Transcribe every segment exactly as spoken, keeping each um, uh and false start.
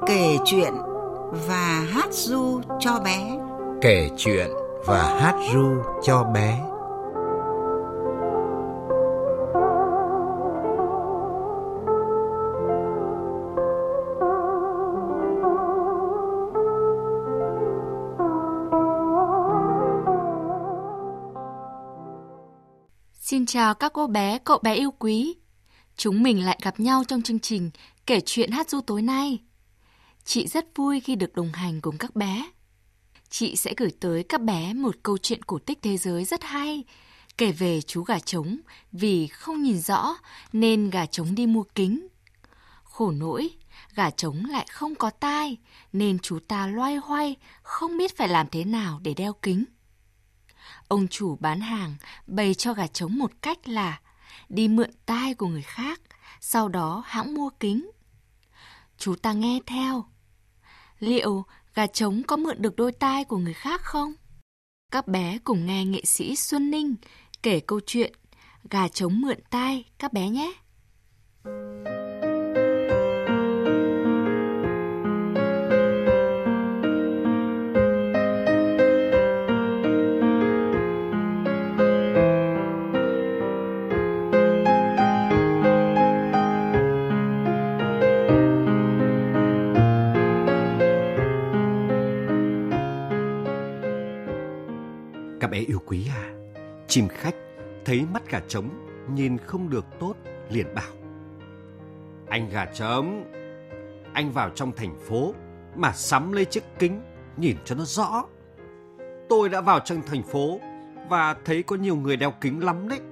Kể chuyện và hát ru cho bé. Kể chuyện và hát ru cho bé. Xin chào các cô bé, cậu bé yêu quý. Chúng mình lại gặp nhau trong chương trình Kể chuyện hát ru tối nay. Chị rất vui khi được đồng hành cùng các bé. Chị sẽ gửi tới các bé một câu chuyện cổ tích thế giới rất hay, kể về chú gà trống vì không nhìn rõ nên gà trống đi mua kính. Khổ nỗi, gà trống lại không có tai nên chú ta loay hoay không biết phải làm thế nào để đeo kính. Ông chủ bán hàng bày cho gà trống một cách là đi mượn tai của người khác, sau đó hãng mua kính. Chú ta nghe theo. Liệu gà trống có mượn được đôi tai của người khác không? Các bé cùng nghe nghệ sĩ Xuân Ninh kể câu chuyện Gà trống mượn tai các bé nhé. Các bé yêu quý à, chim khách thấy mắt gà trống nhìn không được tốt liền bảo: Anh gà trống, anh vào trong thành phố mà sắm lấy chiếc kính nhìn cho nó rõ. Tôi đã vào trong thành phố và thấy có nhiều người đeo kính lắm đấy.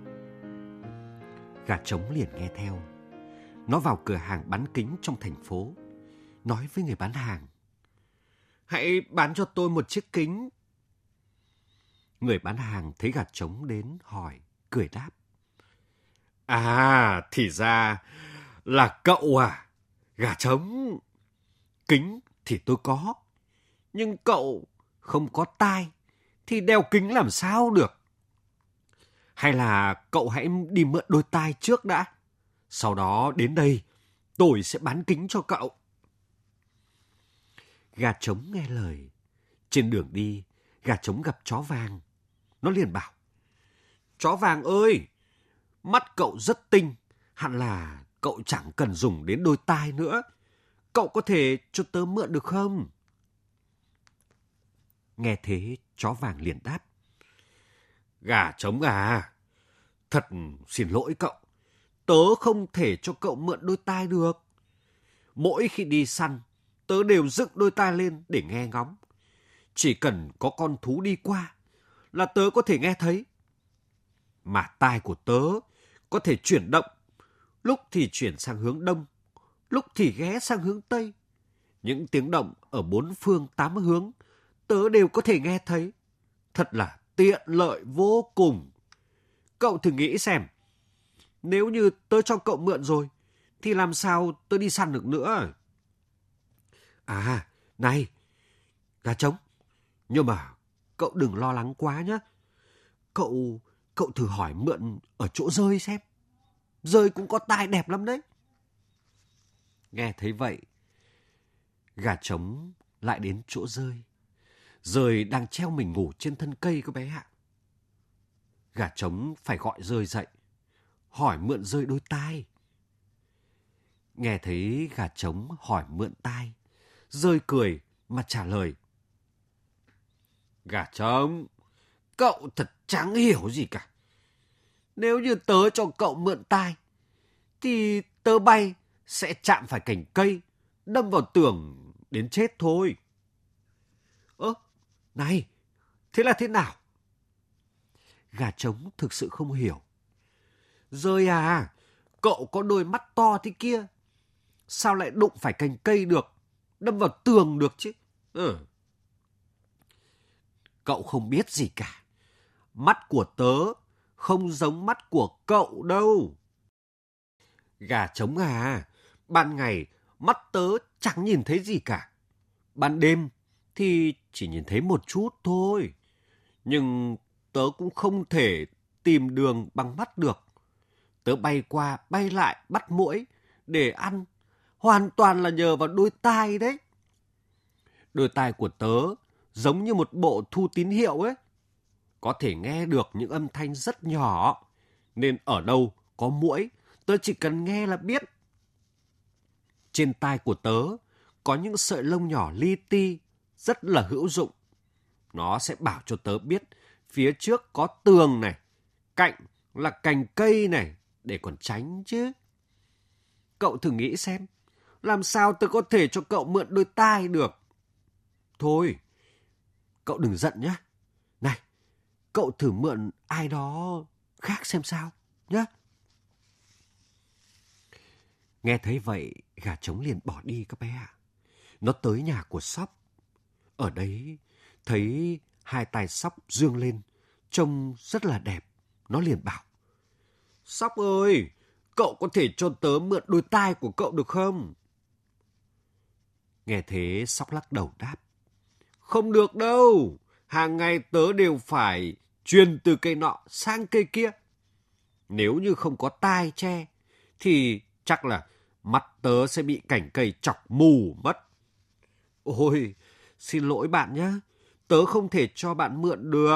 Gà trống liền nghe theo. Nó vào cửa hàng bán kính trong thành phố, nói với người bán hàng: Hãy bán cho tôi một chiếc kính. Người bán hàng thấy gà trống đến hỏi, cười đáp: À, thì ra là cậu à, gà trống. Kính thì tôi có, nhưng cậu không có tai thì đeo kính làm sao được. Hay là cậu hãy đi mượn đôi tai trước đã, sau đó đến đây tôi sẽ bán kính cho cậu. Gà trống nghe lời. Trên đường đi, gà trống gặp chó vàng. Nó liền bảo: Chó vàng ơi, mắt cậu rất tinh, hẳn là cậu chẳng cần dùng đến đôi tai nữa. Cậu có thể cho tớ mượn được không? Nghe thế, chó vàng liền đáp: Gà trống à, thật xin lỗi cậu, tớ không thể cho cậu mượn đôi tai được. Mỗi khi đi săn, tớ đều dựng đôi tai lên để nghe ngóng. Chỉ cần có con thú đi qua là tớ có thể nghe thấy. Mà tai của tớ có thể chuyển động, lúc thì chuyển sang hướng đông, lúc thì ghé sang hướng tây. Những tiếng động ở bốn phương tám hướng tớ đều có thể nghe thấy. Thật là tiện lợi vô cùng. Cậu thử nghĩ xem, nếu như tớ cho cậu mượn rồi thì làm sao tớ đi săn được nữa? À, này, gà trống, nhưng mà cậu đừng lo lắng quá nhé. Cậu, cậu thử hỏi mượn ở chỗ Dơi xem. Dơi cũng có tai đẹp lắm đấy. Nghe thấy vậy, gà trống lại đến chỗ Dơi. Dơi đang treo mình ngủ trên thân cây các bé ạ. Gà trống phải gọi Dơi dậy, hỏi mượn Dơi đôi tai. Nghe thấy gà trống hỏi mượn tai, Dơi cười mà trả lời: Gà trống, cậu thật chẳng hiểu gì cả. Nếu như tớ cho cậu mượn tai, thì tớ bay sẽ chạm phải cành cây, đâm vào tường đến chết thôi. Ơ, này, thế là thế nào? Gà trống thực sự không hiểu. Dơi à, cậu có đôi mắt to thế kia, sao lại đụng phải cành cây được, đâm vào tường được chứ? Ừ. Cậu không biết gì cả. Mắt của tớ không giống mắt của cậu đâu. Gà trống à, ban ngày mắt tớ chẳng nhìn thấy gì cả. Ban đêm thì chỉ nhìn thấy một chút thôi. Nhưng tớ cũng không thể tìm đường bằng mắt được. Tớ bay qua bay lại bắt muỗi để ăn, hoàn toàn là nhờ vào đôi tai đấy. Đôi tai của tớ giống như một bộ thu tín hiệu ấy, có thể nghe được những âm thanh rất nhỏ, nên ở đâu có muỗi, tớ chỉ cần nghe là biết. Trên tai của tớ có những sợi lông nhỏ li ti, rất là hữu dụng. Nó sẽ bảo cho tớ biết phía trước có tường này, cạnh là cành cây này, để còn tránh chứ. Cậu thử nghĩ xem, làm sao tớ có thể cho cậu mượn đôi tai được? Thôi, cậu đừng giận nhé. Này, cậu thử mượn ai đó khác xem sao nhé. Nghe thấy vậy, gà trống liền bỏ đi các bé ạ. Nó tới nhà của Sóc. Ở đấy, thấy hai tai Sóc dương lên, trông rất là đẹp. Nó liền bảo: Sóc ơi, cậu có thể cho tớ mượn đôi tai của cậu được không? Nghe thế, Sóc lắc đầu đáp: Không được đâu, hàng ngày tớ đều phải truyền từ cây nọ sang cây kia. Nếu như không có tai che, thì chắc là mắt tớ sẽ bị cành cây chọc mù mất. Ôi, xin lỗi bạn nhé, tớ không thể cho bạn mượn được.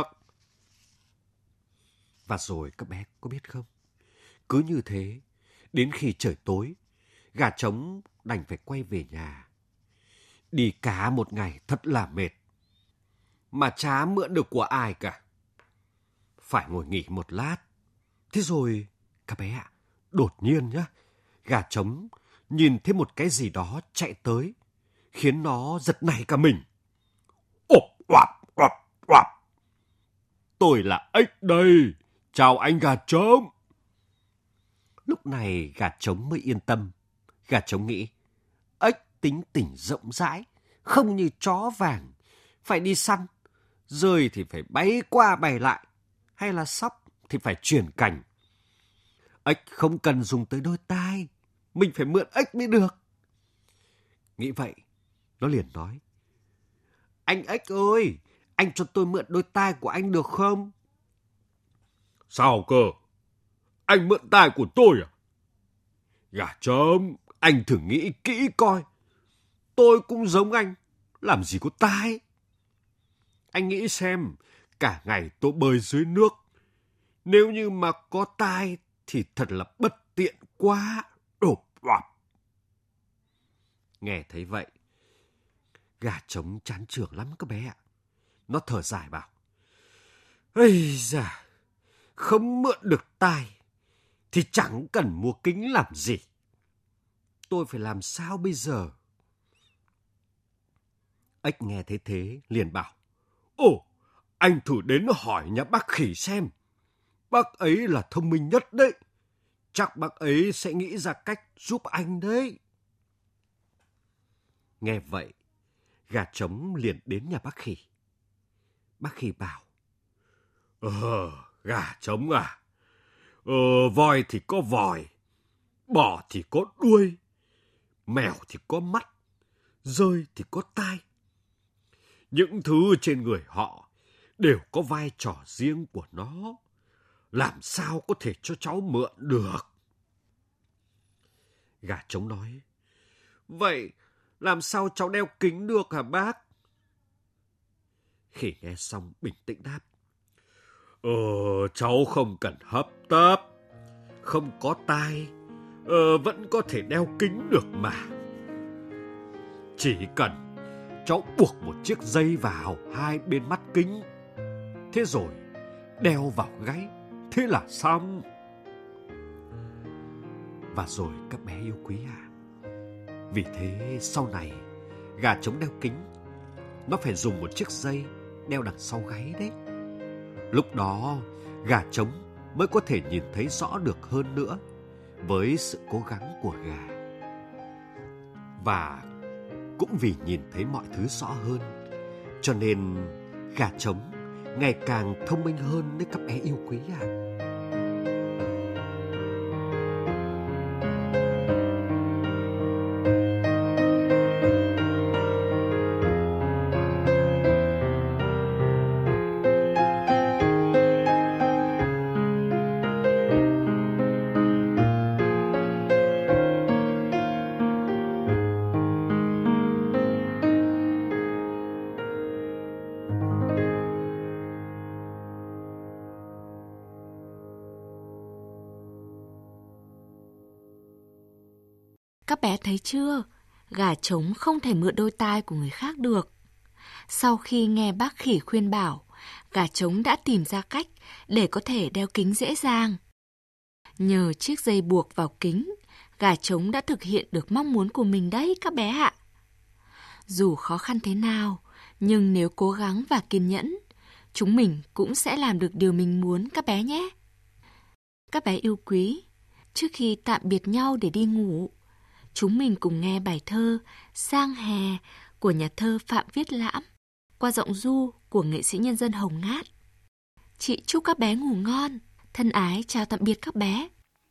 Và rồi các bé có biết không? Cứ như thế, đến khi trời tối, gà trống đành phải quay về nhà. Đi cá một ngày thật là mệt, mà chả mượn được của ai cả. Phải ngồi nghỉ một lát. Thế rồi, các bé ạ, đột nhiên nhá, gà trống nhìn thấy một cái gì đó chạy tới, khiến nó giật nảy cả mình. Ộp, oạp, oạp, oạp. Tôi là ếch đây, chào anh gà trống. Lúc này gà trống mới yên tâm. Gà trống nghĩ, ếch tính tình rộng rãi, không như chó vàng, phải đi săn, rơi thì phải bay qua bay lại, hay là Sóc thì phải chuyển cành. Ếch không cần dùng tới đôi tai, mình phải mượn ếch mới được. Nghĩ vậy, nó liền nói: Anh ếch ơi, anh cho tôi mượn đôi tai của anh được không? Sao cơ? Anh mượn tai của tôi à? Gà trống, anh thử nghĩ kỹ coi. Tôi cũng giống anh, làm gì có tai. Anh nghĩ xem, cả ngày tôi bơi dưới nước, nếu như mà có tai thì thật là bất tiện quá. Đột đoạt. Nghe thấy vậy, gà trống chán chường lắm các bé ạ. Nó thở dài bảo: Ây da, không mượn được tai thì chẳng cần mua kính làm gì. Tôi phải làm sao bây giờ? Ếch nghe thấy thế liền bảo: Ồ, anh thử đến hỏi nhà bác khỉ xem. Bác ấy là thông minh nhất đấy. Chắc bác ấy sẽ nghĩ ra cách giúp anh đấy. Nghe vậy, gà trống liền đến nhà bác khỉ. Bác khỉ bảo: Ờ, gà trống à, Ờ, voi thì có vòi, bò thì có đuôi, mèo thì có mắt, dơi thì có tai. Những thứ trên người họ đều có vai trò riêng của nó. Làm sao có thể cho cháu mượn được? Gà trống nói: Vậy làm sao cháu đeo kính được hả bác? Khỉ nghe xong bình tĩnh đáp: Ờ, cháu không cần hấp tấp. Không có tai, ờ, vẫn có thể đeo kính được mà. Chỉ cần cháu buộc một chiếc dây vào hai bên mắt kính, thế rồi đeo vào gáy, thế là xong. Và rồi các bé yêu quý à, vì thế sau này gà trống đeo kính, nó phải dùng một chiếc dây đeo đằng sau gáy đấy. Lúc đó gà trống mới có thể nhìn thấy rõ được hơn nữa với sự cố gắng của gà. Và cũng vì nhìn thấy mọi thứ rõ hơn, cho nên gà trống ngày càng thông minh hơn đấy các bé yêu quý ạ. Các bé thấy chưa? Gà trống không thể mượn đôi tai của người khác được. Sau khi nghe bác khỉ khuyên bảo, gà trống đã tìm ra cách để có thể đeo kính dễ dàng. Nhờ chiếc dây buộc vào kính, gà trống đã thực hiện được mong muốn của mình đấy các bé ạ. Dù khó khăn thế nào, nhưng nếu cố gắng và kiên nhẫn, chúng mình cũng sẽ làm được điều mình muốn các bé nhé. Các bé yêu quý, trước khi tạm biệt nhau để đi ngủ, chúng mình cùng nghe bài thơ Sang hè của nhà thơ Phạm Viết Lãm qua giọng ru của nghệ sĩ nhân dân Hồng Ngát. Chị chúc các bé ngủ ngon. Thân ái chào tạm biệt các bé.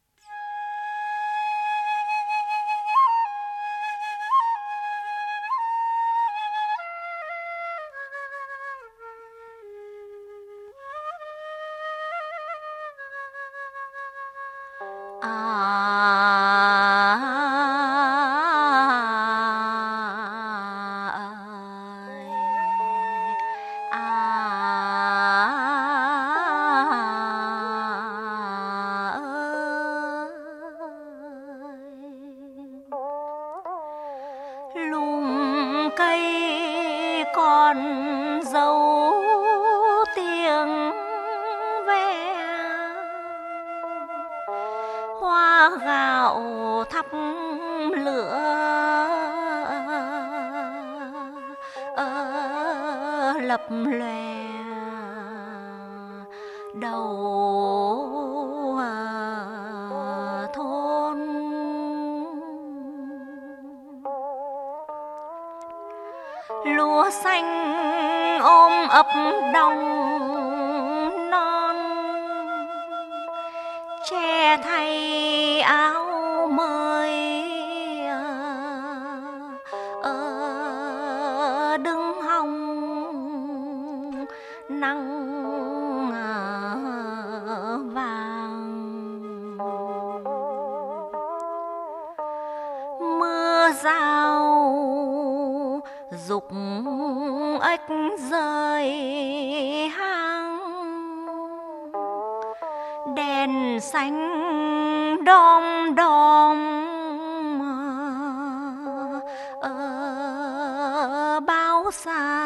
Lùm cây còn dấu tiếng ve, hoa gạo thắp lửa lập lòe đầu thôn. Lúa xanh ôm ấp đồng non, che thay áo mới ở đứng hồng nắng vàng. Mưa rào dục ếch rơi hang, đèn xanh đom đóm ở bao xa.